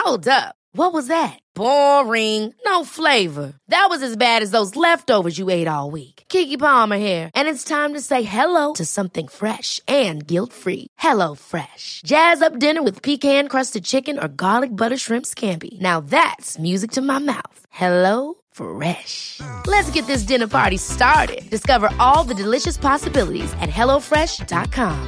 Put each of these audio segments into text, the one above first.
Hold up. What was that? Boring. No flavor. That was as bad as those leftovers you ate all week. Keke Palmer here, and it's time to say hello to something fresh and guilt-free. Hello Fresh. Jazz up dinner with pecan-crusted chicken or garlic butter shrimp scampi. Now that's music to my mouth. Hello Fresh. Let's get this dinner party started. Discover all the delicious possibilities at hellofresh.com.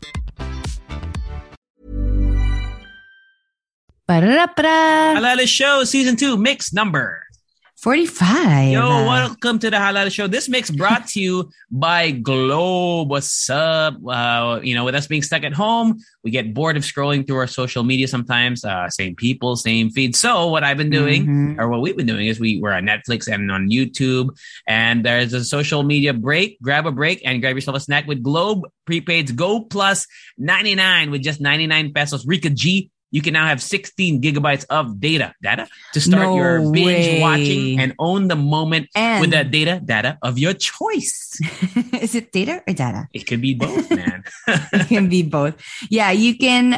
Halal Show Season 2 mix number 45. Yo, welcome to the Halal Show. This mix brought to you by Globe. What's up? With us being stuck at home, we get bored of scrolling through our social media sometimes. Same people, same feed. So what I've been doing, or what we've been doing, is we're on Netflix and on YouTube. And there's a social media break. Grab a break and grab yourself a snack with Globe Prepaid's Go Plus 99 with just 99 pesos. Rika G. You can now have 16 gigabytes of data to start your binge watching and own the moment with the data of your choice. Is it data or data? It could be both, man. It can be both. Yeah, you can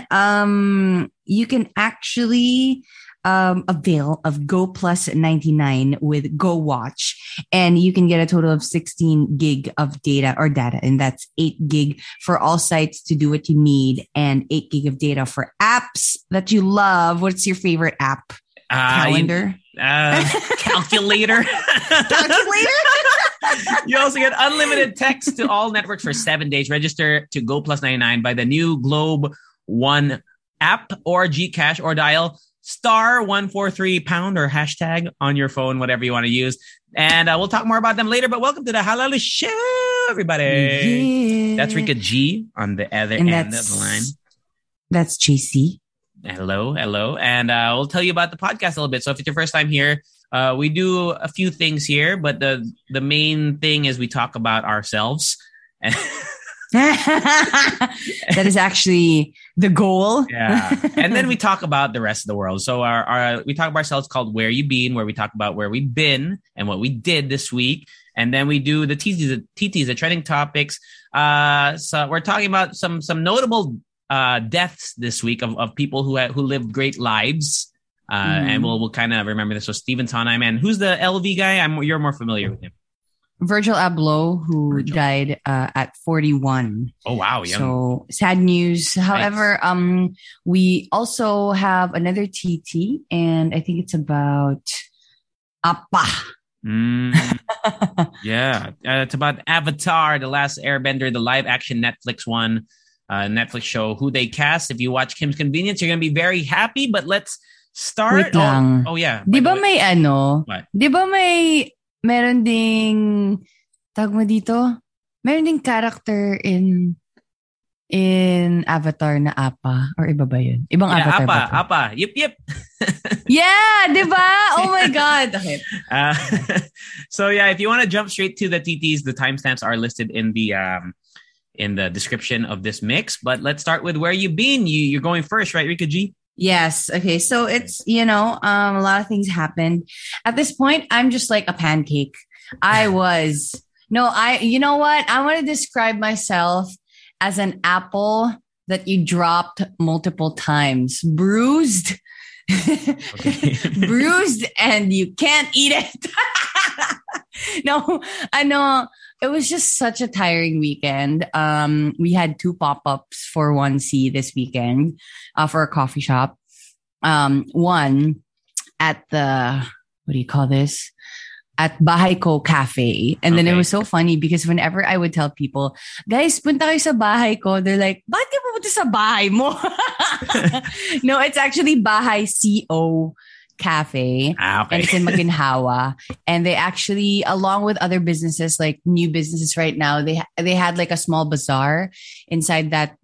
actually avail of Go Plus 99 with Go Watch, and you can get a total of 16 gig of data, and that's 8 gig for all sites to do what you need, and 8 gig of data for apps that you love. What's your favorite app? Calendar? Calculator. Calculator? You also get unlimited text to all networks for 7 days. Register to Go Plus 99 by the new Globe One app or GCash, or dial *143# or hashtag on your phone, whatever you want to use. And we'll talk more about them later. But welcome to the Halal Show, everybody. Yeah. That's Rika G on the other end of the line. That's JC. Hello. And we'll tell you about the podcast a little bit. So if it's your first time here, we do a few things here, but the main thing is we talk about ourselves. That is actually the goal. Yeah. And then we talk about the rest of the world. So we talk about ourselves called Where You Been, where we talk about where we've been and what we did this week. And then we do the TTs, the trending topics. So we're talking about some notable deaths this week of people who lived great lives. And we'll kind of remember this. So Stephen Sondheim, and who's the LV guy? You're more familiar with him. Virgil Abloh, who died at 41. Oh, wow. Young. So sad news. However, we also have another TT, and I think it's about Appa. Yeah. It's about Avatar, The Last Airbender, the live action Netflix one, Netflix show. Who they cast. If you watch Kim's Convenience, you're going to be very happy. But let's start. Wait lang. Oh, yeah. Di ba may What? Di ba meron ding, tawag mo dito, meron ding character in Avatar na Appa, or iba ba yun? Ibang Avatar ba? Appa. Yip. Yeah, di ba? Oh my God. Okay. So yeah, if you want to jump straight to the TTs, the timestamps are listed in the description of this mix. But let's start with Where You Been. You're going first, right, Rika G? Yes. Okay. So it's, a lot of things happened. At this point, I'm just like a pancake. You know what? I want to describe myself as an apple that you dropped multiple times. Bruised. Okay. Bruised, and you can't eat it. No, I know. It was just such a tiring weekend. We had 2 pop-ups for 1C this weekend for a coffee shop. One at the, what do you call this? At Bahay Ko Cafe. And then it was so funny because whenever I would tell people, guys, punta kayo sa bahay ko, they're like, bakit ka pupunta sa bahay mo? No, it's actually Bahay CO Cafe. Okay. And it's in Maginhawa. And they actually, along with other businesses, like new businesses right now, they had like a small bazaar inside that,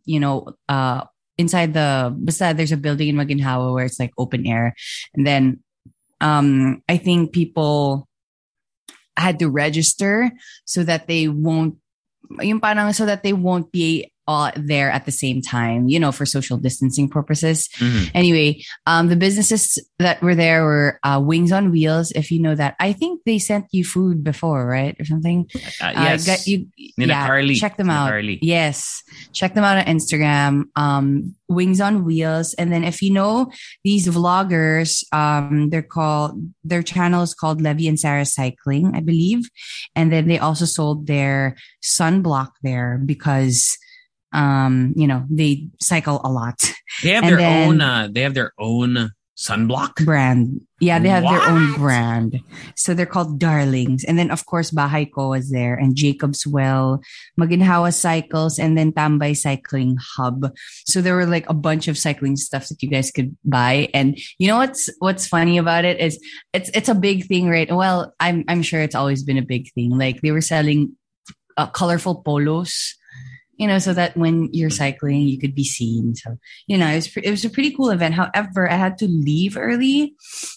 beside there's a building in Maginhawa where it's like open air. And then I think people had to register so that they won't be all there at the same time, for social distancing purposes. Mhm. Anyway, the businesses that were there were Wings on Wheels. If you know that, I think they sent you food before, right, or something. Yes. Nina Carly. Check them Nina out. Carly. Yes, check them out on Instagram. Wings on Wheels, and then if you know these vloggers, their channel is called Levy and Sarah Cycling, I believe, and then they also sold their sunblock there because they cycle a lot. They have their own sunblock brand. Yeah, they have their own What? brand. So they're called Darlings. And then of course Bahay Ko was there, and Jacob's Well, Maginhawa Cycles, and then Tambay Cycling Hub. So there were like a bunch of cycling stuff that you guys could buy. And you know what's funny about it is it's a big thing, right? Well, I'm sure it's always been a big thing. Like they were selling colorful polos, so that when you're cycling, you could be seen. So, it was a pretty cool event. However, I had to leave early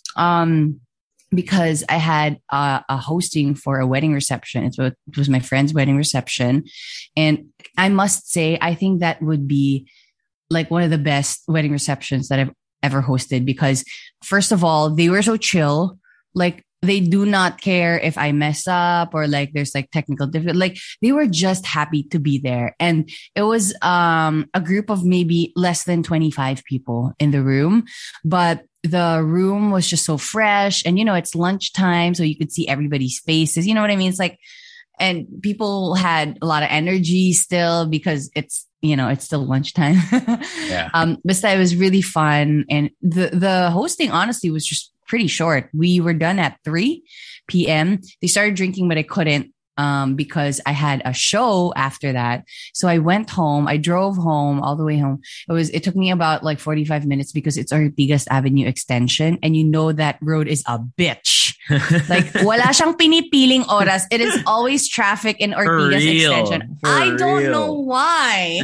because I had a hosting for a wedding reception. It was my friend's wedding reception. And I must say, I think that would be like one of the best wedding receptions that I've ever hosted because, first of all, they were so chill. Like, they do not care if I mess up or like there's like technical difficulty. Like they were just happy to be there. And it was a group of maybe less than 25 people in the room, but the room was just so fresh. And it's lunchtime, so you could see everybody's faces. You know what I mean? It's like, and people had a lot of energy still because it's still lunchtime. Yeah. But it was really fun. And the hosting honestly was just pretty short. We were done at 3 p.m. They started drinking, but I couldn't because I had a show after that. So I went home. I drove home all the way home. It took me about like 45 minutes because it's Ortigas Avenue extension. And that road is a bitch. Like wala siyang pinipiling oras. It is always traffic in Ortigas extension. I don't know why.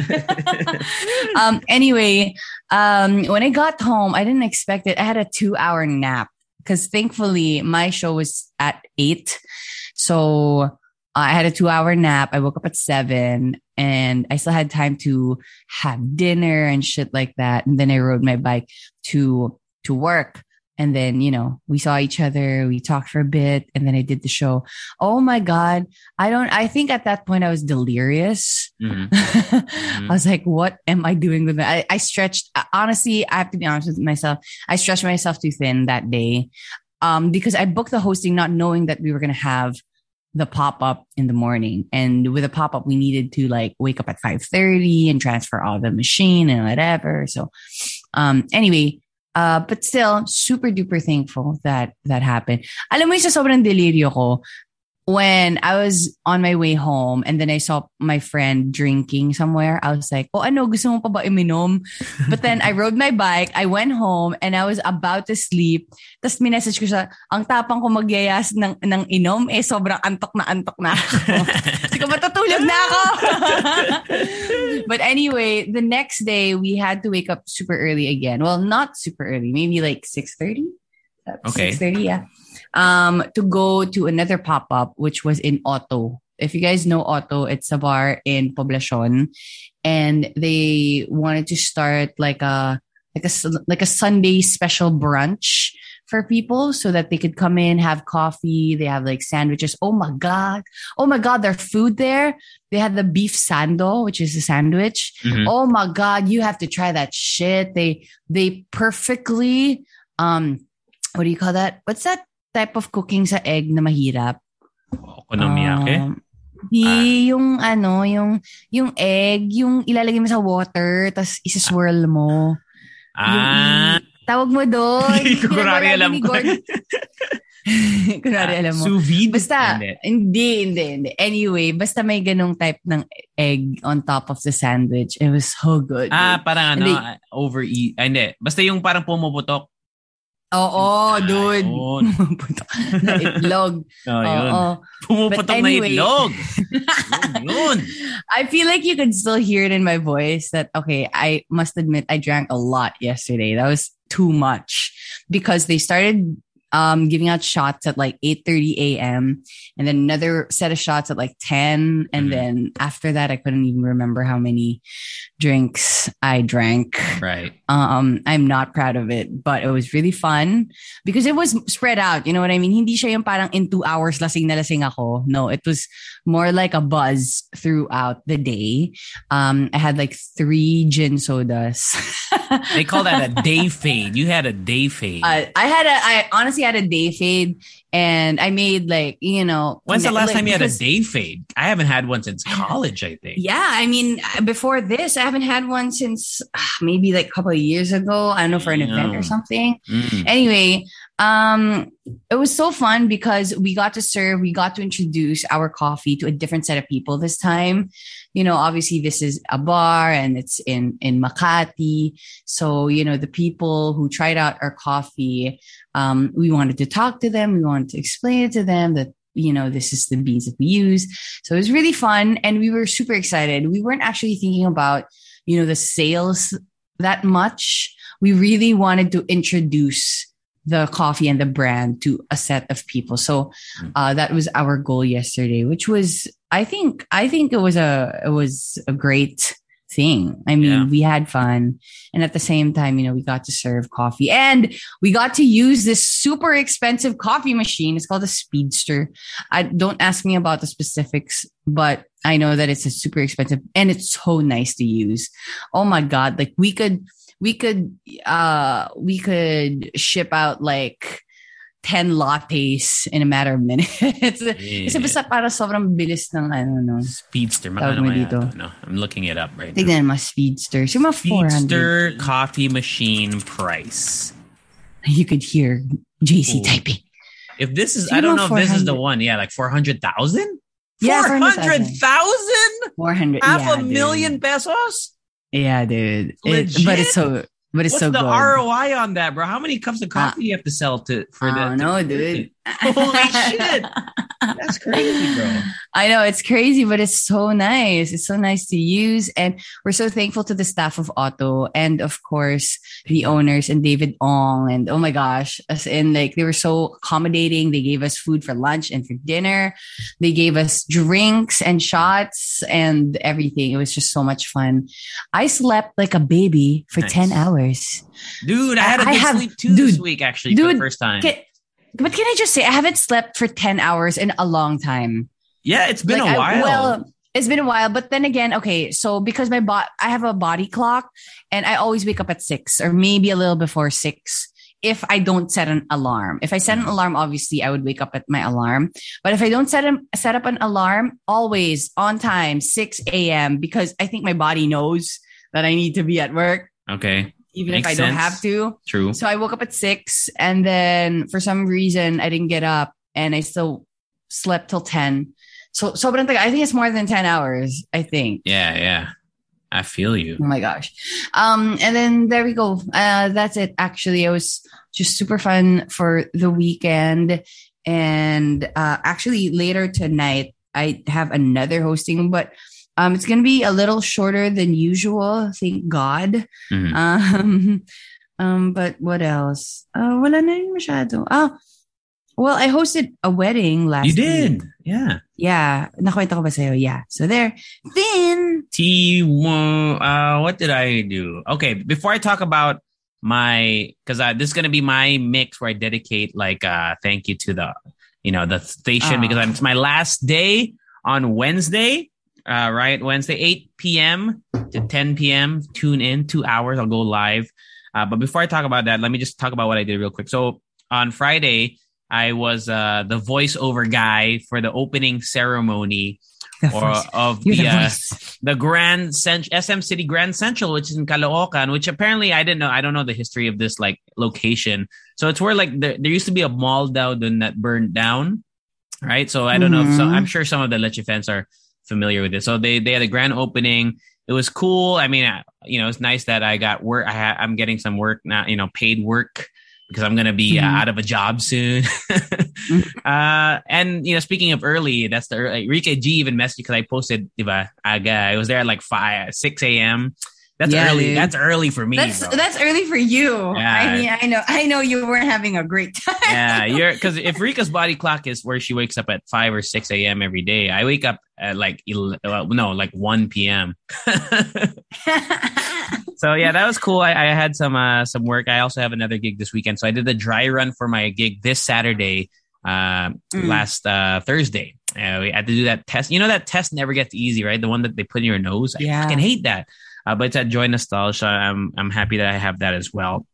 Anyway, when I got home, I didn't expect it. I had a 2-hour nap because thankfully my show was at 8. So I had a 2-hour nap. I woke up at 7 and I still had time to have dinner and shit like that. And then I rode my bike to work. And then, we saw each other, we talked for a bit, and then I did the show. Oh my God. I think at that point I was delirious. Mm-hmm. I was like, what am I doing with it? I stretched, honestly, I have to be honest with myself. I stretched myself too thin that day. Because I booked the hosting not knowing that we were going to have the pop-up in the morning. And with a pop-up, we needed to like wake up at 5:30 and transfer all the machine and whatever. So, anyway, but still super duper thankful that happened. Alam mo, isa sobrang delirio ko. When I was on my way home and then I saw my friend drinking somewhere, I was like, gusto mo pa ba iminom? But then I rode my bike, I went home and I was about to sleep. Tapos minessage ko siya, ang tapang ko magyayas ng inom, sobrang antok na ako. Sige, matutulog na ako. But anyway, the next day we had to wake up super early again. Well, not super early, maybe like 6:30. Okay. 6:30, yeah. To go to another pop-up, which was in Otto. If you guys know Otto, it's a bar in Poblacion, and they wanted to start like a Sunday special brunch for people so that they could come in, have coffee. They have like sandwiches. Oh my God, their food there. They had the beef sando, which is a sandwich. Mm-hmm. Oh my God, you have to try that shit. They perfectly, what do you call that? What's that type of cooking sa egg na mahirap? Okonomiyaki? Yung egg, yung ilalagay mo sa water, tas isa-swirl mo. Tawag mo doon. Kunwari alam ko. Kunwari alam mo. Sous vide? Basta, hindi. Anyway, basta may ganong type ng egg on top of the sandwich. It was so good. Parang overeat. Hindi. Basta yung parang pumuputok. Oo, dude. Na itlog. Yun. Pumuputok anyway, na itlog. Yun. I feel like you could still hear it in my voice that, okay, I must admit I drank a lot yesterday. That was too much because they started giving out shots at like 8:30 a.m. and then another set of shots at like 10. And then after that, I couldn't even remember how many drinks I drank. Right. I'm not proud of it, but it was really fun because it was spread out. You know what I mean? Hindi siya yung parang in 2 hours lasing na lasing ako. No, it was more like a buzz throughout the day. I had like 3 gin sodas. They call that a day fade. You had a day fade. I honestly had a day fade, and I made like, you know. When's the last time you had a day fade? I haven't had one since college, I think. Yeah, I mean, before this, I haven't had one since maybe like a couple of years ago. I don't know, for an event or something. Anyway, it was so fun because we got to introduce our coffee to a different set of people this time. You know, obviously this is a bar and it's in Makati. So, you know, the people who tried out our coffee, we wanted to talk to them. We wanted to explain it to them that, you know, this is the beans that we use. So it was really fun. And we were super excited. We weren't actually thinking about, you know, the sales that much. We really wanted to introduce the coffee and the brand to a set of people. So that was our goal yesterday, which was, I think it was a great thing. I mean, we had fun. And at the same time, you know, we got to serve coffee and we got to use this super expensive coffee machine. It's called a Speedster. Don't ask me about the specifics, but I know that it's a super expensive and it's so nice to use. Oh my God. Like we could ship out like 10 lattes in a matter of minutes. Kasi basta para sobrang bilis ng ano. Speedster. No, I'm looking it up right now. Tignan mo, Speedster. So mga 400. Speedster coffee machine price. You could hear JC typing. If this is, I don't know if this is the one. Yeah, like 400,000? Yeah, 400,000? 400. Half a million pesos? Yeah, dude. Legit? But it's so What's so the good. ROI on that, bro? How many cups of coffee do you have to sell for that? I don't know, dude. Holy shit. That's crazy, bro. I know, it's crazy, but it's so nice. It's so nice to use. And we're so thankful to the staff of Otto and, of course, the owners and David Ong. And oh my gosh, as in, like, they were so accommodating. They gave us food for lunch and for dinner. They gave us drinks and shots and everything. It was just so much fun. I slept like a baby for 10 hours. Dude, I had a good sleep too this week, actually, for the first time. But can I just say, I haven't slept for 10 hours in a long time. Yeah, it's been a while. It's been a while. But then again, okay, so because I have a body clock and I always wake up at 6 or maybe a little before 6 if I don't set an alarm. If I set an alarm, obviously I would wake up at my alarm. But if I don't set up an alarm, always on time, 6 a.m. because I think my body knows that I need to be at work. Okay. Even Makes if I sense. don't have to. True. So I woke up at 6 and then for some reason I didn't get up and I still slept till 10. So I think it's more than 10 hours, I think. Yeah. I feel you. Oh my gosh. And then there we go. That's it. Actually, it was just super fun for the weekend. And actually later tonight, I have another hosting, but it's going to be a little shorter than usual. Thank God. But what else? Wala na rin masyado. Well, I hosted a wedding last week. You did? Yeah. Yeah. Nakwento ko ba sa'yo? Yeah. So there. Then. What did I do? Okay. Before I talk about because this is going to be my mix where I dedicate thank you to the station because it's my last day on Wednesday. Right. Wednesday, 8 p.m. to 10 p.m. Tune in 2 hours. I'll go live. But before I talk about that, let me just talk about what I did real quick. So on Friday, I was the voiceover guy for the opening ceremony of the Grand SM City Grand Central, which is in Caloocan, which apparently I didn't know. I don't know the history of this location. So it's where there used to be a mall down that burned down. Right. So I don't know. I'm sure some of the Leche fans are familiar with it. So they had a grand opening. It was cool. I mean, it's nice that I got work. I'm getting some work now, paid work because I'm going to be out of a job soon. And, speaking of early, that's Rika G even messaged because I posted, diba, aga. I was there at 6 a.m. That's Yeah, early. dude. That's early for me, bro. That's early for you. Yeah. I mean, I know you weren't having a great time. Yeah, because if Rika's body clock is where she wakes up at 5 or 6 a.m. every day, I wake up at like 1 p.m. So yeah, that was cool. I had some work. I also have another gig this weekend, so I did the dry run for my gig this Saturday, last Thursday. We had to do that test. You know, that test never gets easy, right? The one that they put in your nose. I fucking hate that. But it's at Joy Nostalgia. I'm happy that I have that as well.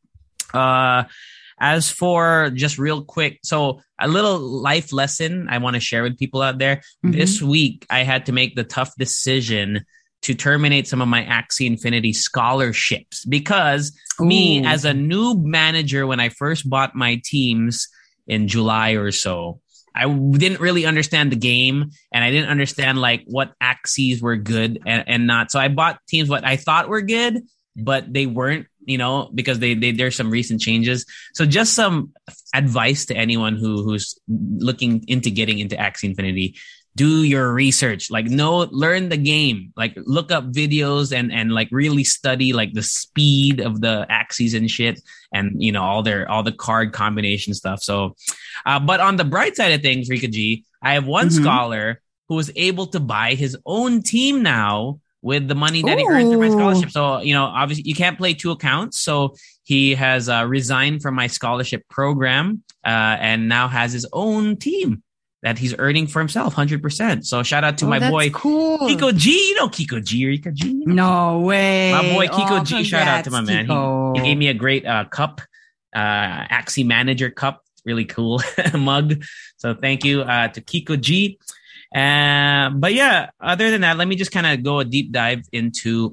As for just real quick, so a little life lesson I want to share with people out there. This week, I had to make the tough decision to terminate some of my Axie Infinity scholarships because me, as a new manager, when I first bought my teams in July or so, I didn't really understand the game, and I didn't understand like what Axies were good and not. So I bought teams what I thought were good, but they weren't, because there's some recent changes. So just some advice to anyone who's looking into getting into Axie Infinity. Do your research, learn the game, like look up videos and like really study like the speed of the Axies and shit and, all the card combination stuff. So, but on the bright side of things, Rika G, I have one scholar who was able to buy his own team now with the money that he earned through my scholarship. So, obviously you can't play two accounts. So he has resigned from my scholarship program and now has his own team that he's earning for himself 100%. So shout out to my boy, Kiko G. Kiko G, Rika G? No way. My boy, Kiko G. Congrats, shout out to my man. He gave me a great cup, Axie Manager cup. Really cool mug. So thank you to Kiko G. But yeah, other than that, let me just kind of go a deep dive into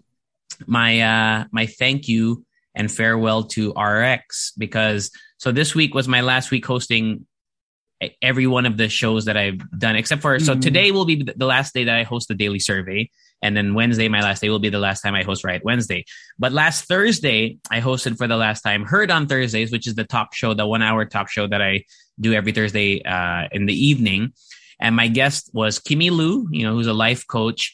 my thank you and farewell to RX, because so this week was my last week hosting every one of the shows that I've done, except for, so today will be the last day that I host the Daily Survey. And then Wednesday, my last day, will be the last time I host Riot Wednesday. But last Thursday, I hosted for the last time Heard on Thursdays, which is the talk show, the 1 hour talk show that I do every Thursday in the evening. And my guest was Kimmy Lou, who's a life coach.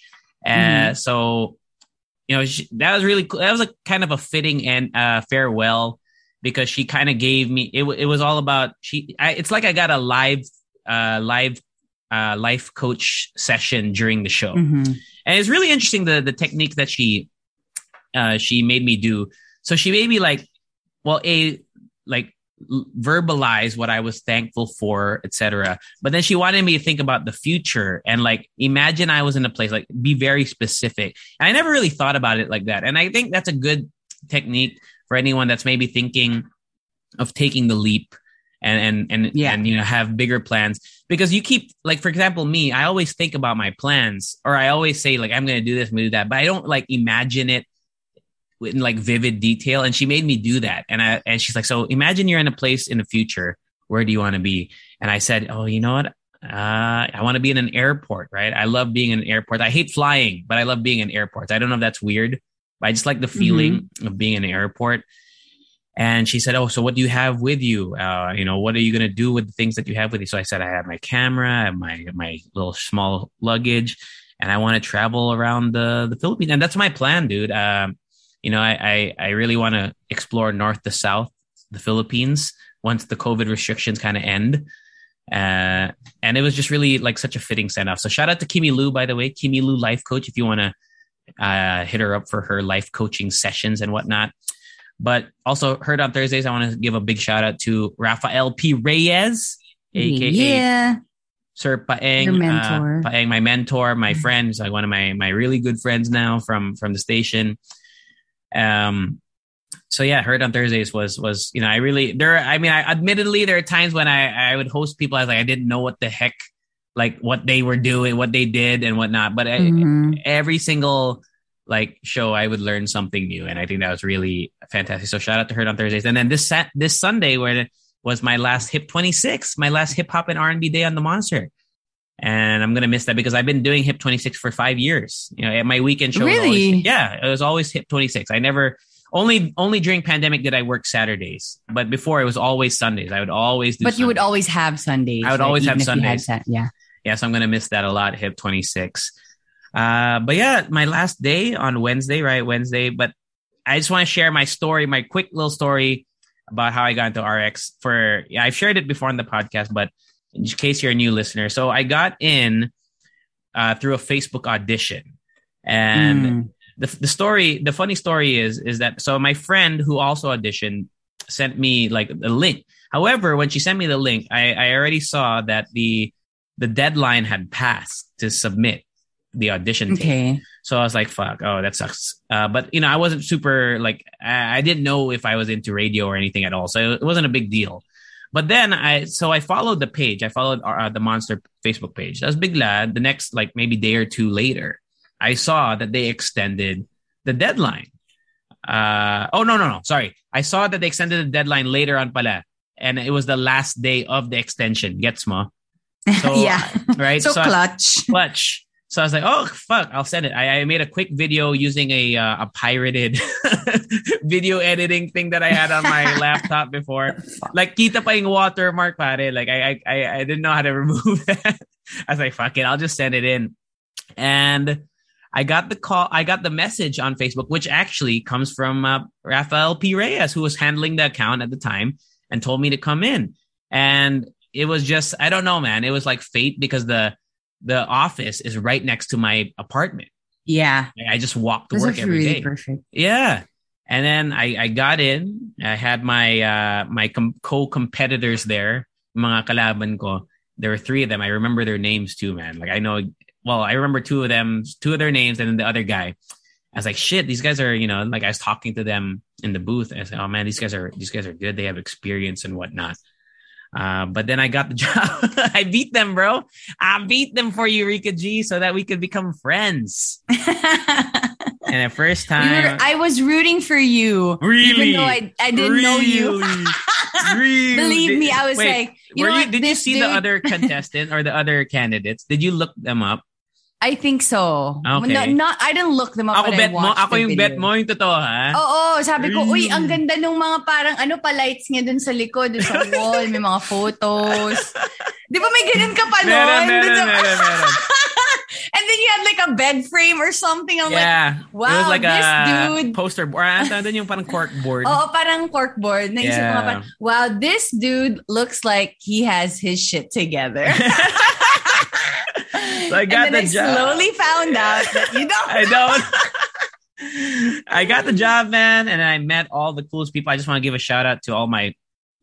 So, that was really cool. That was a kind of a fitting and farewell, because she kind of gave me, it was all about, it's like I got a live life coach session during the show. And it's really interesting, the technique that she made me do. So she made me verbalize what I was thankful for, etc. But then she wanted me to think about the future and imagine I was in a place, be very specific. And I never really thought about it like that. And I think that's a good technique for anyone that's maybe thinking of taking the leap and have bigger plans, because you keep, for example, me, I always think about my plans, or I always say I'm going to do this, I'm going to do that, but I don't imagine it in vivid detail. And she made me do that. And she's like, so imagine you're in a place in the future. Where do you want to be? And I said, oh, you know what? I want to be in an airport, right? I love being in an airport. I hate flying, but I love being in airports. I don't know if that's weird, but I just like the feeling of being in an airport. And she said, oh, so what do you have with you? What are you going to do with the things that you have with you? So I said, I have my camera, I have my little small luggage, and I want to travel around the Philippines. And that's my plan, dude. I really want to explore north to south, the Philippines, once the COVID restrictions kind of end. And it was just really such a fitting send off. So shout out to Kimmy Lou, by the way, Kimmy Lou Life Coach, if you want to hit her up for her life coaching sessions and whatnot. But also Heard on Thursdays, I want to give a big shout out to Rafael P. Reyes, aka Sir Paeng, your mentor. Paeng, my mentor, my friend. He's one of my really good friends now from the station. So yeah, Heard on Thursdays was admittedly there are times when I would host people, I was I didn't know what the heck, what they were doing, what they did and whatnot. But every single show, I would learn something new. And I think that was really fantastic. So shout out to Heard on Thursdays. And then this Sunday, where it was my last Hip 26, my last hip hop and R&B day on the Monster. And I'm going to miss that because I've been doing Hip 26 for 5 years. At my weekend show. Really? It was always Hip 26. I never, only during pandemic did I work Saturdays. But before, it was always Sundays. I would always do Sundays. You would always have Sundays. I would always have Sundays. Yeah. Yeah, so I'm going to miss that a lot, Hip 26. But yeah, my last day on Wednesday, right? Wednesday. But I just want to share my story, my quick little story about how I got into RX. I've shared it before on the podcast, but in case you're a new listener. So I got in through a Facebook audition. And the funny story is that, so my friend who also auditioned sent me like a link. However, when she sent me the link, I already saw that the deadline had passed to submit the audition tape. Okay. So I was like, fuck, oh, that sucks. But, I wasn't super, like, I didn't know if I was into radio or anything at all. So it wasn't a big deal. But then I followed the page. I followed the Monster Facebook page. That was bigla. The next, like, maybe day or two later, I saw that they extended the deadline. No. Sorry. I saw that they extended the deadline later on pala. And it was the last day of the extension. Gets mo? So, yeah. Right? So clutch. Clutch. So I was like, oh, fuck, I'll send it. I made a quick video using a pirated video editing thing that I had on my laptop before. Like, kita pa yung watermark, pare. Like, I didn't know how to remove that. I was like, fuck it, I'll just send it in. And I got the message on Facebook, which actually comes from Rafael P. Reyes, who was handling the account at the time, and told me to come in. And it was just, I don't know, man. It was like fate, because the office is right next to my apartment. Yeah. I just walked to work every day. Perfect. Yeah. And then I got in. I had my co-competitors there, mga kalaban ko. There were 3 of them. I remember their names too, man. Like, I remember 2 of their names, and then the other guy. I was like, shit, these guys are, like, I was talking to them in the booth. I said, oh man, these guys are good. They have experience and whatnot. But then I got the job. I beat them, bro. I beat them for you, Rika G, so that we could become friends. And the first time, I was rooting for you. Really? Even though I didn't know you. Really? Believe me, I was like, did you see the other contestant or the other candidates? Did you look them up? I think so. Okay. I didn't look them up, but I watched Ako yung video. bet mo, yung totoo, ha? Oo, sabi ko, uy, ang ganda nung mga parang pa-lights nga dun sa likod, dun sa wall, may mga photos. Di ba may ganun ka pa nun? Meron. And then you had like a bed frame or something. I'm like, wow, it was like this a dude. poster board. Doon yung parang cork board. Oo, parang cork board. Naisip ko nga parang, wow, this dude looks like he has his shit together. So I got the job. I slowly found out that you don't. I don't. I got the job, man, and I met all the coolest people. I just want to give a shout out to all my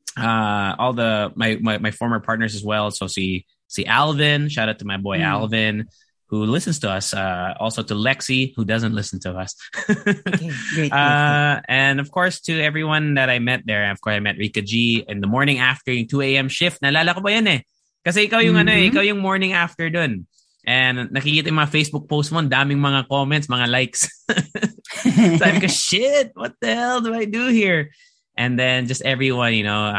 former partners as well. So see Alvin, shout out to my boy Alvin, who listens to us. Also to Lexi, who doesn't listen to us. Okay, great. And of course to everyone that I met there. Of course, I met Rika G in the morning after yung 2 a.m. shift. Naalala ko ba yan eh? Kasi ikaw yung ikaw yung morning after dun. And nakikita yung mga Facebook post mo, daming mga comments, mga likes. Sabi ko, shit, what the hell do I do here? And then just everyone,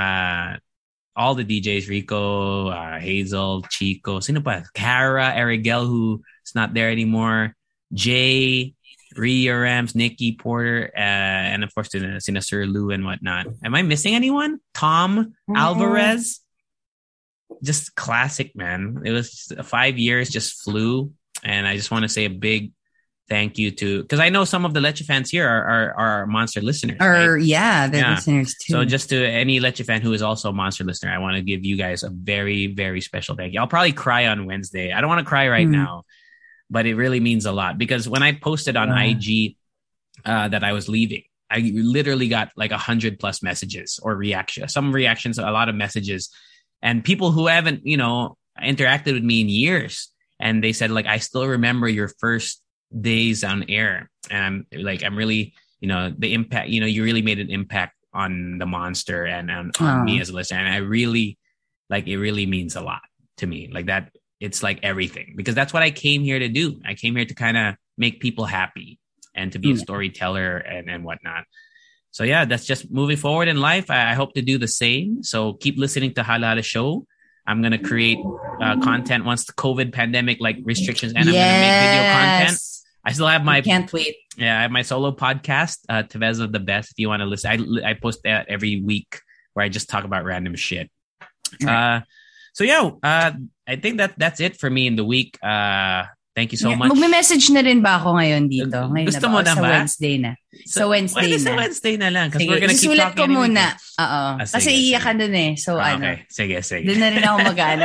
all the DJs, Rico, Hazel, Chico, sino pa? Kara, Erigel, who is not there anymore, Jay, Rhea Rams, Nikki Porter, and of course, sina Sir Lou and whatnot. Am I missing anyone? Tom Alvarez? Just classic, man. It was just 5 years, just flew. And I just want to say a big thank you to, because I know some of the Leche fans here are Monster listeners. They're listeners too. So just to any Leche fan who is also a Monster listener, I want to give you guys a very, very special thank you. I'll probably cry on Wednesday. I don't want to cry right now, but it really means a lot, because when I posted on IG that I was leaving, I literally got like 100+ messages or reactions, some reactions, a lot of messages. And people who haven't, interacted with me in years. And they said, like, I still remember your first days on air. And I'm really, the impact, you really made an impact on the Monster and on me as a listener. And I really, it really means a lot to me. Like that, it's like everything. Because that's what I came here to do. I came here to kind of make people happy and to be a storyteller and whatnot. So yeah, that's just moving forward in life. I hope to do the same. So keep listening to Hala Show. I'm going to create content once the COVID pandemic restrictions end. I'm going to make video content. I still have my... Can't wait. Yeah, I have my solo podcast, Tevez the Best, if you want to listen. I post that every week where I just talk about random shit. Right. So yeah, I think that's it for me in the week. Thank Thank you so much. Magme-message na rin ba ako ngayon dito? Ngayon Gusto na ba? mo na Sa ba? Wednesday na. Sa Wednesday Sa na. Wednesday na lang. Kasi Sige, we're gonna keep isusulat talking. ko muna. Oo. Kasi sige. iiyak ka dun eh. So Okay. Sige. Doon na rin ako mag-ano.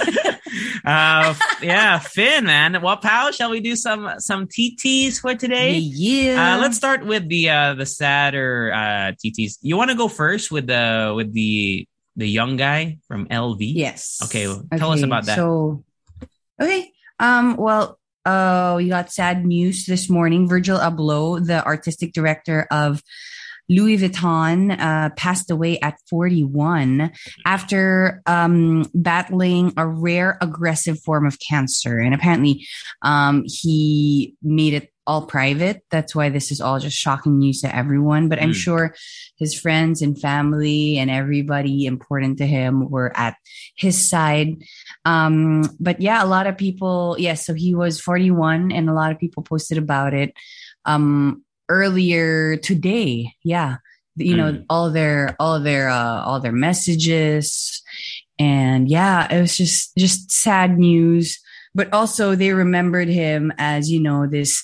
Yeah, Finn, man. Well, pal, shall we do some TTs for today? Yeah. Let's start with the sadder TTs. You want to go first with the young guy from LV? Yes. Okay, tell us about that. So, okay. We got sad news this morning. Virgil Abloh, the artistic director of Louis Vuitton, passed away at 41 after battling a rare aggressive form of cancer. And apparently he made it all private. That's why this is all just shocking news to everyone. But I'm sure his friends and family and everybody important to him were at his side. But yeah, a lot of people, so he was 41 and a lot of people posted about it earlier today. Yeah. You know, all their messages. And yeah, it was just sad news. But also they remembered him as, you know, this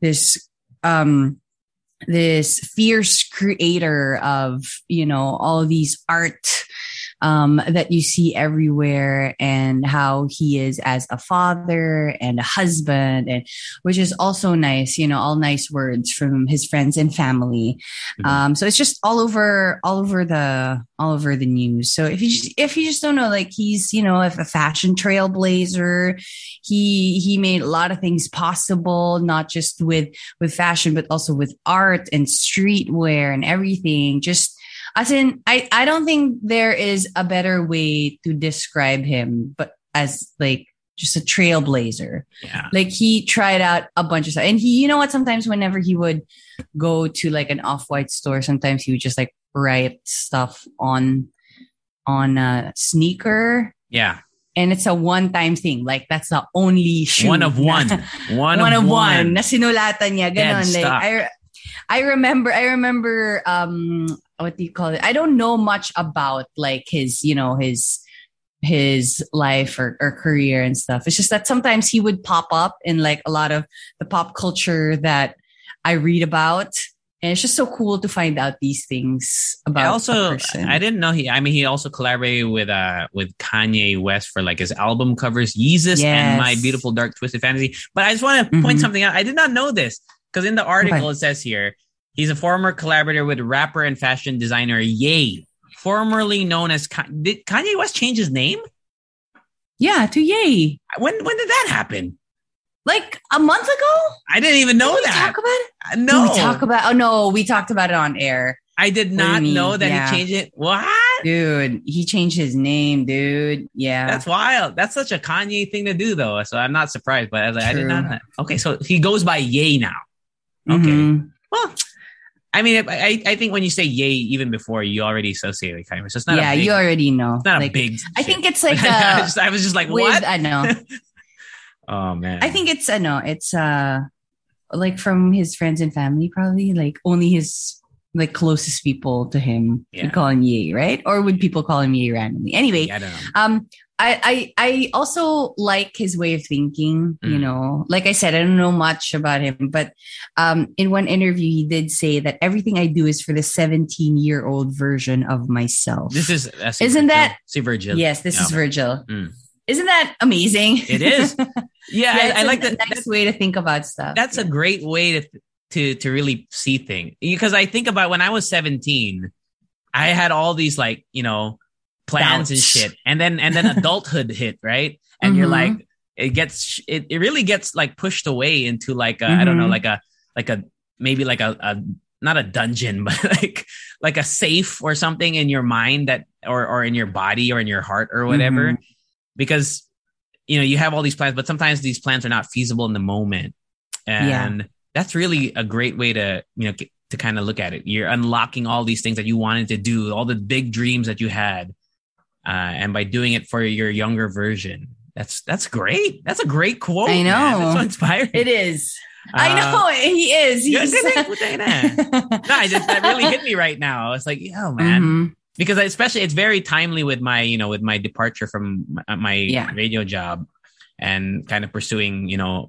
fierce creator of, you know, all these art that you see everywhere, and how he is as a father and a husband, and which is also nice, you know, all nice words from his friends and family. So it's just all over the news. So if you just don't know, like, he's, you know, a fashion trailblazer. He made a lot of things possible, not just with fashion, but also with art and streetwear and everything. Just as in, I don't think there is a better way to describe him, but as like just a trailblazer. Yeah. Like, he tried out a bunch of stuff. And he, you know what, sometimes whenever he would go to like an Off-White store, sometimes he would just like write stuff on a sneaker. Yeah. And it's a one-time thing. Like, that's the only shoe. One of one. One of one. Na sinulatan niya. Ganon. Like, I remember, what do you call it? I don't know much about like his, you know, his life or career and stuff. It's just that sometimes he would pop up in like a lot of the pop culture that I read about. And it's just so cool to find out these things about a person. I didn't know he also collaborated with Kanye West for like his album covers, Yeezus and My Beautiful Dark Twisted Fantasy. But I just want to point something out. I did not know this, because in the article it says here, he's a former collaborator with rapper and fashion designer Ye, formerly known as did Kanye West change his name? Yeah, to Ye. When did that happen? Like a month ago? I didn't even know that. Did we talk about it? No. We talked about it on air. I did not know that he changed it. What? Dude, he changed his name, dude. Yeah. That's wild. That's such a Kanye thing to do, though. So I'm not surprised. But I was like, I did not know. Okay, so he goes by Ye now. Okay. Well, I mean, I think when you say Ye, even before, you already associate with Kanye West. It's not you already know. It's not like, a big I think it's like I was just like, what? I know. Oh, man. I think it's like from his friends and family, probably. Like, only his like closest people to him would call him Ye, right? Or would people call him Ye randomly? Anyway, I don't know. I also like his way of thinking, you know. Like I said, I don't know much about him, but in one interview he did say that everything I do is for the 17-year-old version of myself. Isn't that Virgil? Yes, this is Virgil. Isn't that amazing? It is. Yeah, I like that. Nice way to think about stuff. That's a great way to really see things. Because I think about when I was 17, I had all these like, you know, plans and shit, and then adulthood hit, right? And you're like, it really gets like pushed away into like I don't know, like a maybe like a not a dungeon, but like a safe or something in your mind that or in your body or in your heart or whatever, because you know you have all these plans, but sometimes these plans are not feasible in the moment, and that's really a great way to, you know, to kind of look at it. You're unlocking all these things that you wanted to do, all the big dreams that you had. And by doing it for your younger version, that's great. That's a great quote. I know. Man. That's so inspiring. It is. I know he is. That really hit me right now. It's like, yo, man, because especially it's very timely with my, you know, with my departure from my radio job, and kind of pursuing,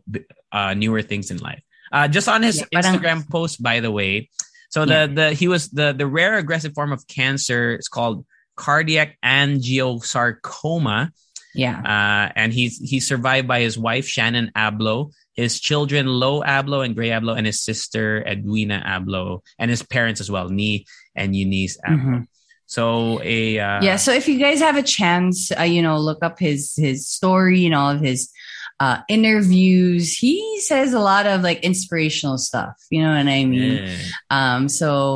newer things in life. Just on his Instagram post, by the way. So the rare aggressive form of cancer is called cardiac angiosarcoma. Yeah. And he's survived by his wife, Shannon Ablo, his children, Lo Ablo and Gray Ablo, and his sister, Edwina Ablo, and his parents as well, Nee and Eunice Ablo. Mm-hmm. So so if you guys have a chance, look up his story and all of his interviews. He says a lot of like inspirational stuff. You know what I mean? Yeah.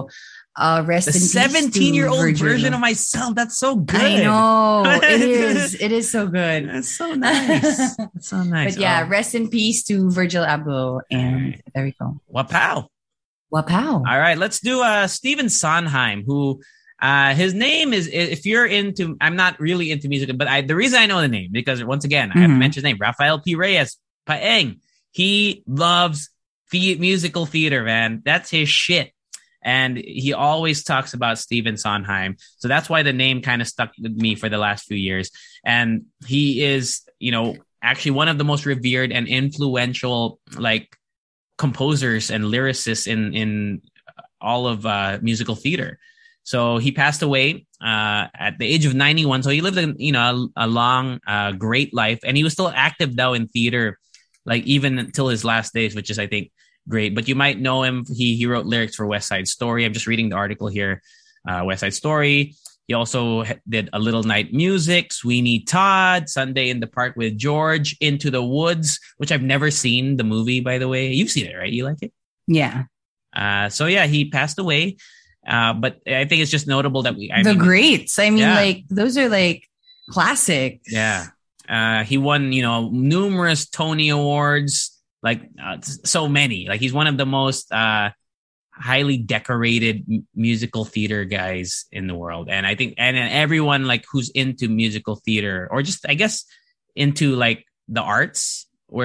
Rest the in peace 17-year-old version of myself. That's so good. I know. It is. It is so good. That's so nice. That's so nice. But yeah, rest in peace to Virgil Abloh. And there we go. Wapow. All right, let's do Stephen Sondheim, who his name is, if you're into, I'm not really into music, but the reason I know the name, because once again, I have to mention his name, Rafael P. Reyes, Paeng. He loves musical theater, man. That's his shit. And he always talks about Stephen Sondheim. So that's why the name kind of stuck with me for the last few years. And he is, actually one of the most revered and influential, like, composers and lyricists in all of musical theater. So he passed away at the age of 91. So he lived a long, great life. And he was still active now in theater, like even until his last days, which is, I think, great. But you might know him. He wrote lyrics for West Side Story. I'm just reading the article here. West Side Story. He also did A Little Night Music, Sweeney Todd, Sunday in the Park with George, Into the Woods, which I've never seen the movie, by the way. You've seen it, right? You like it? Yeah. So yeah, he passed away. But I think it's just notable that greats. I mean, like, those are like classics. Yeah. He won, numerous Tony Awards. Like so many. Like he's one of the most highly decorated musical theater guys in the world. And I think and everyone like who's into musical theater or just I guess into like the arts,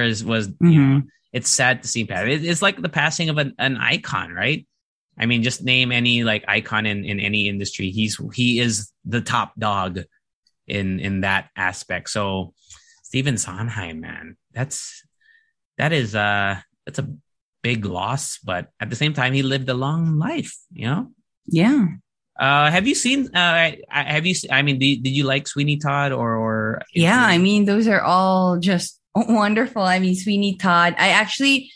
it's sad to see Pat. It's like the passing of an icon, right? I mean, just name any like icon in any industry. He is the top dog in that aspect. So Stephen Sondheim, man, that's a big loss, but at the same time, he lived a long life, Yeah. Have you seen, I mean, did you like Sweeney Todd or? Yeah. I mean, those are all just wonderful. I mean, Sweeney Todd, I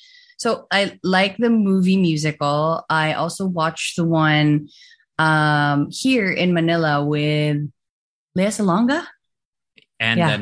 like the movie musical. I also watched the one, here in Manila with Lea Salonga. And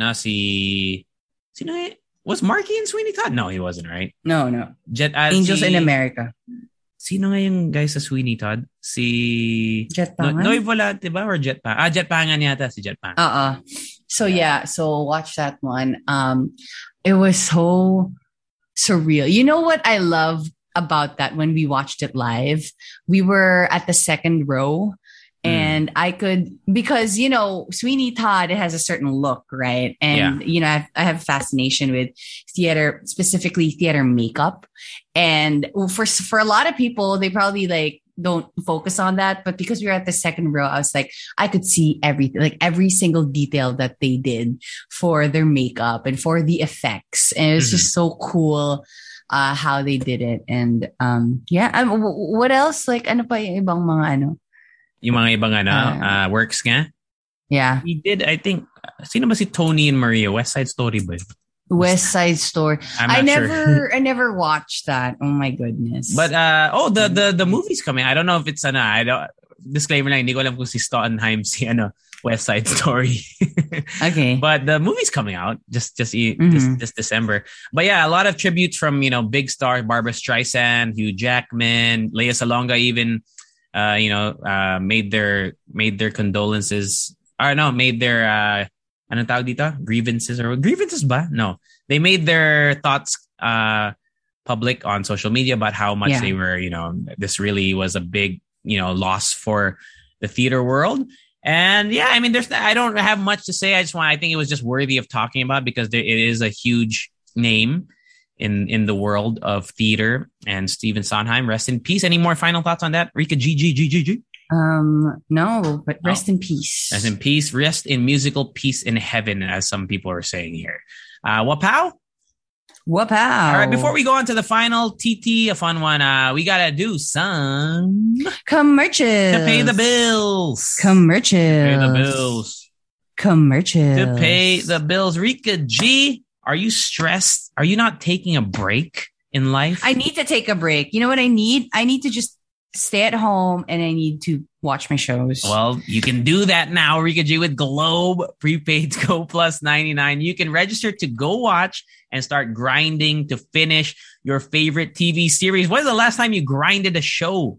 was Marky in Sweeney Todd? No, he wasn't, right? No. Angels in America. Sino nga yung guy sa Sweeney Todd? Si Jet Pangan? Noy Volante ba or Jet Pangan? Jet Pangan yata, si Jet Pangan. So watch that one. It was so surreal. You know what I love about that when we watched it live? We were at the second row. And I could, because, Sweeney Todd, it has a certain look, right? And, I have fascination with theater, specifically theater makeup. And for a lot of people, they probably like don't focus on that. But because we were at the second row, I was like, I could see everything, like every single detail that they did for their makeup and for the effects. And it was just so cool how they did it. And what else? Like, ano pa yung ibang mga ano? Yung mga ibang works nga. Yeah. He did, I think, sino ba si Tony and Maria? West Side Story ba? West Side Story. I never watched that. Oh my goodness. But the movie's coming. I don't know if it's disclaimer lang, hindi ko alam kung si Sondheim si West Side Story. Okay. But the movie's coming out just December. But yeah, a lot of tributes from, big stars, Barbra Streisand, Hugh Jackman, Lea Salonga even made their condolences. Or no, made their anong tawag dito? Grievances ba? No. They made their thoughts public on social media about how much they were, this really was a big, loss for the theater world. And yeah, I mean, I don't have much to say. I think it was just worthy of talking about because it is a huge name in the world of theater. And Stephen Sondheim, rest in peace. Any more final thoughts on that? Rika G? No, but rest in peace. Rest in peace. Rest in musical peace in heaven, as some people are saying here. Wapow? Wapow. All right, before we go on to the final TT, a fun one, we got to do some commercials. To pay the bills. Commercials. To pay the bills. Commercials. To pay the bills. Rika G, are you stressed? Are you not taking a break in life? I need to take a break. You know what I need? I need to just stay at home and I need to watch my shows. Well, you can do that now, Rika G, with Globe Prepaid Go Plus 99. You can register to go watch and start grinding to finish your favorite TV series. When was the last time you grinded a show?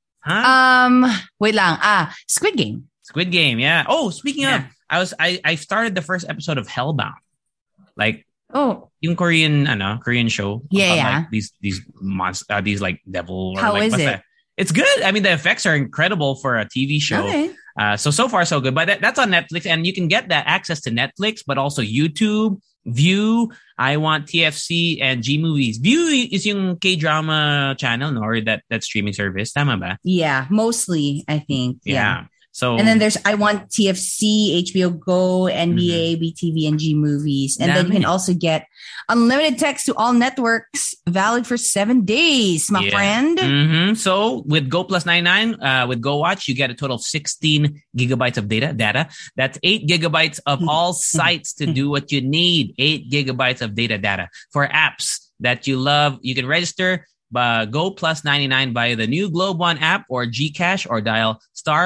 Huh? Wait lang. Squid Game. Squid Game, yeah. Oh, speaking of, I started the first episode of Hellbound. Like, yung Korean show. Yeah. Like these monsters, these like devil. How like, is it? That? It's good. I mean, the effects are incredible for a TV show. Okay. So far, so good. But that's on Netflix, and you can get that access to Netflix, but also YouTube, View, I Want TFC, and G Movies. View is yung K-drama channel, no? Or that streaming service. Tama ba? Yeah, mostly, I think. Yeah. So, and then there's I Want TFC, HBO Go, NBA, BTV, and G Movies. And then you can also get unlimited text to all networks, valid for 7 days, my friend. So with Go Plus 99, with Go Watch, you get a total of 16 gigabytes of data. That's 8 gigabytes of all sites to do what you need. 8 gigabytes of data. For apps that you love, you can register Go Plus 99 via the new Globe One app or GCash, or dial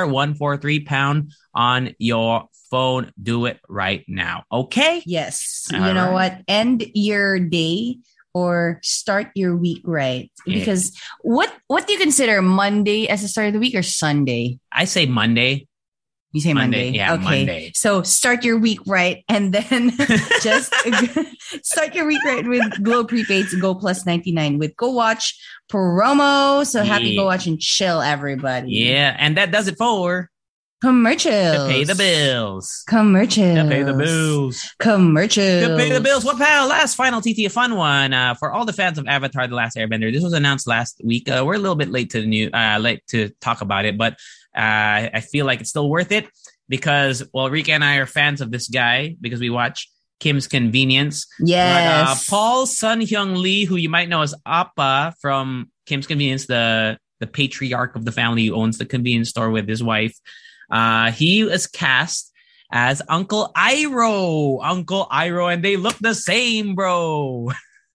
*143# on your phone. Do it right now. Okay? Yes. All you know right. what? End your day or start your week right. Yeah. Because what do you consider Monday as the start of the week or Sunday? I say Monday. You say Monday. Yeah, okay. Monday. So start your week right and then just start your week right with Globe Prepaid's Go Plus 99 with Go Watch promo. So happy Go Watch and chill, everybody. Yeah, and that does it for commercials. To pay the bills. Commercials. To pay the bills. Commercials. To pay the bills. What, pal? Last final TT, a fun one for all the fans of Avatar: The Last Airbender. This was announced last week. We're a little bit late to talk about it, but I feel like it's still worth it because, well, Rika and I are fans of this guy because we watch Kim's Convenience. Yes. But, Paul Sun-Hyung Lee, who you might know as Appa from Kim's Convenience, the patriarch of the family who owns the convenience store with his wife. He was cast as Uncle Iroh, and they look the same, bro.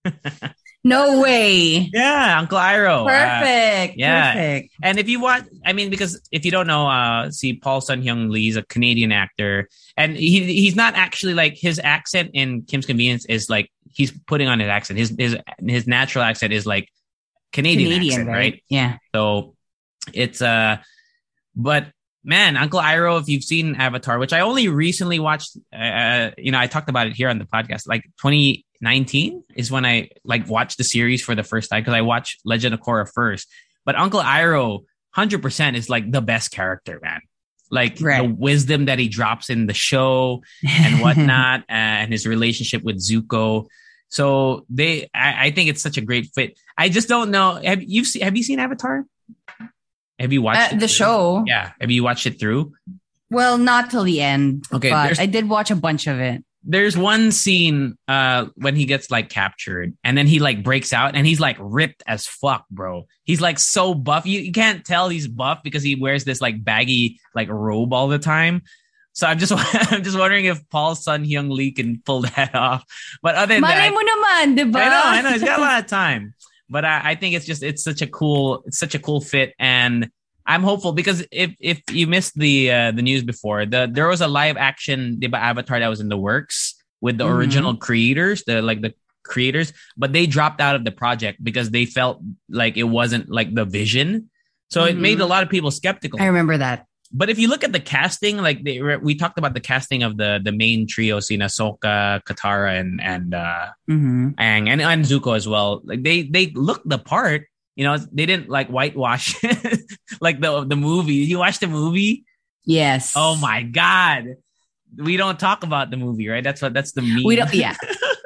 No way. Yeah, Uncle Iroh. Perfect. Yeah. Perfect. And if you watch, I mean, because if you don't know, Paul Sun-Hyung Lee is a Canadian actor, and he's not actually like, his accent in Kim's Convenience is like, he's putting on his accent. His natural accent is like Canadian accent, right? Yeah. So it's but man, Uncle Iroh, if you've seen Avatar, which I only recently watched, I talked about it here on the podcast, like 2019 is when I like watched the series for the first time because I watched Legend of Korra first. But Uncle Iroh, 100% is like the best character, man. Like the wisdom that he drops in the show and whatnot, and his relationship with Zuko. So I think it's such a great fit. I just don't know. Have you seen Avatar? Have you watched the show? Yeah. Have you watched it through? Well, not till the end. Okay. But I did watch a bunch of it. There's one scene when he gets like captured and then he like breaks out and he's like ripped as fuck, bro. He's like so buff. You can't tell he's buff because he wears this like baggy like robe all the time. So I'm just wondering if Paul Sun-Hyung Lee can pull that off. But other than that, mo naman, diba? I know. He's got a lot of time. But I think it's such a cool fit, and I'm hopeful because if you missed the news before, there was a live action Avatar that was in the works with the original creators, the creators, but they dropped out of the project because they felt like it wasn't like the vision. So it made a lot of people skeptical. I remember that. But if you look at the casting, like we talked about the casting of the main trio, Sokka, Katara, and Aang and Zuko as well. Like they look the part. You know, they didn't like whitewash like the movie. You watched the movie? Yes. Oh my God. We don't talk about the movie, right? That's the meme. We don't. Yeah.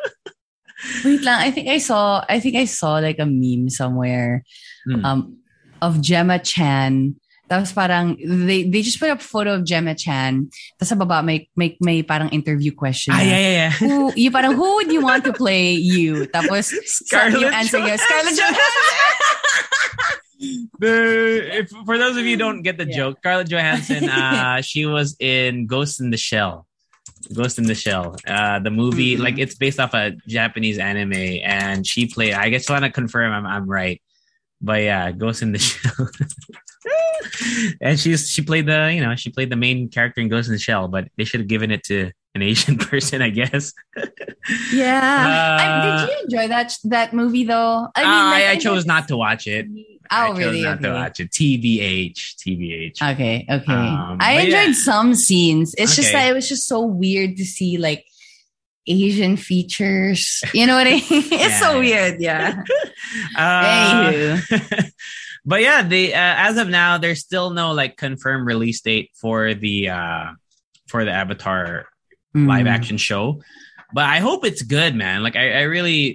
Wait lang. I think I saw like a meme somewhere, of Gemma Chan. Tapos parang, they just put up a photo of Gemma Chan. Tapos sa baba, may parang interview question. Yeah. Who would you want to play you? Tapos, yung answer niya, Scarlett Johansson. For those of you who don't get the joke, Scarlett Johansson, she was in Ghost in the Shell. The movie, like it's based off a Japanese anime, and she played. I just want to confirm I'm right, but yeah, Ghost in the Shell. And she played the main character in Ghost in the Shell, but they should have given it to an Asian person, I guess. Yeah. Did you enjoy that movie though? I chose not to watch it. Oh, really? Not to watch it. TBH. Okay. I enjoyed some scenes. It's just that it was just so weird to see like Asian features. You know what I mean? It's so weird. Yeah. Anywho. But yeah, as of now, there's still no like confirmed release date for the Avatar live action show. But I hope it's good, man. Like I really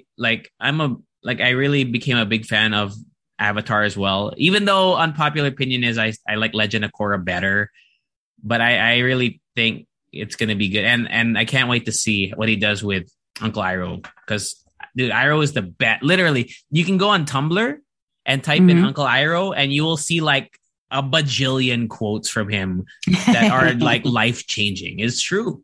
I really became a big fan of Avatar as well. Even though unpopular opinion is I like Legend of Korra better, but I really think it's gonna be good. And I can't wait to see what he does with Uncle Iroh, because dude, Iroh is the best. Literally, you can go on Tumblr and type in Uncle Iroh, and you will see like a bajillion quotes from him that are like life changing. It's true.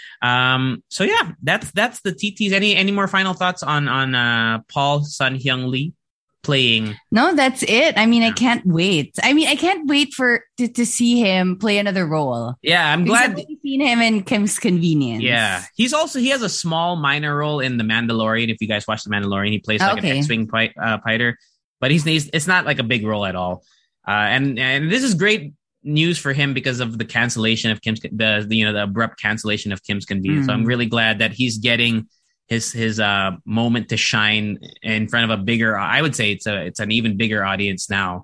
So yeah, that's the TTs. Any more final thoughts on Paul Sun-Hyung Lee playing? No, that's it. I mean, I can't wait. I can't wait to see him play another role. Yeah, I'm glad I've only seen him in Kim's Convenience. Yeah, he has a small minor role in The Mandalorian. If you guys watch The Mandalorian, he plays like an X-wing fighter. But it's not like a big role at all. And this is great news for him because of the cancellation of the abrupt cancellation of Kim's Convenience. So I'm really glad that he's getting his moment to shine in front of a bigger. I would say it's an even bigger audience now,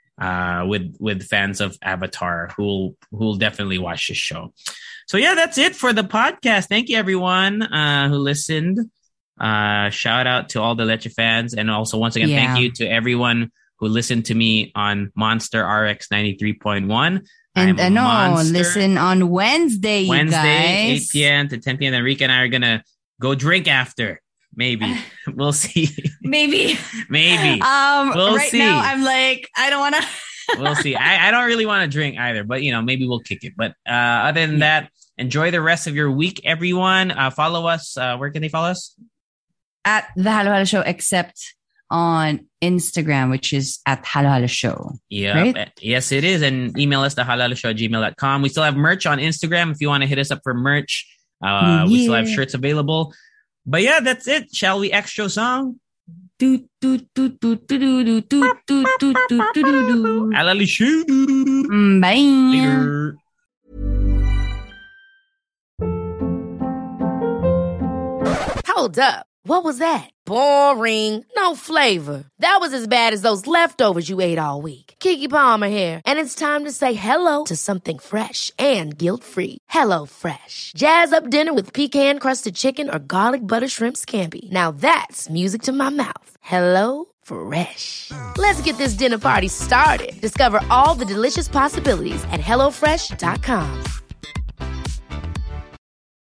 with fans of Avatar who'll definitely watch this show. So yeah, that's it for the podcast. Thank you everyone who listened. Shout out to all the Leche fans, and also once again thank you to everyone who listened to me on Monster RX 93.1. And listen on Wednesday, you guys. 8 p.m. to 10 p.m. Enrique and I are gonna go drink after. Maybe we'll see. Maybe. We'll right see. Now I'm like, I don't want to. We'll see. I don't really want to drink either, but maybe we'll kick it. But other than that, enjoy the rest of your week, everyone. Follow us. Where can they follow us? At the Halo Halo Show, except on Instagram, which is at Halo Halo Show. Yeah, right? Yes, it is. And email us to halohaloshow@gmail.com. We still have merch on Instagram if you want to hit us up for merch. We still have shirts available. But yeah, that's it. Shall we extra song? Bye. Later. Hold up. What was that? Boring. No flavor. That was as bad as those leftovers you ate all week. Keke Palmer here. And it's time to say hello to something fresh and guilt-free. Hello Fresh. Jazz up dinner with pecan-crusted chicken or garlic butter shrimp scampi. Now that's music to my mouth. Hello Fresh. Let's get this dinner party started. Discover all the delicious possibilities at HelloFresh.com.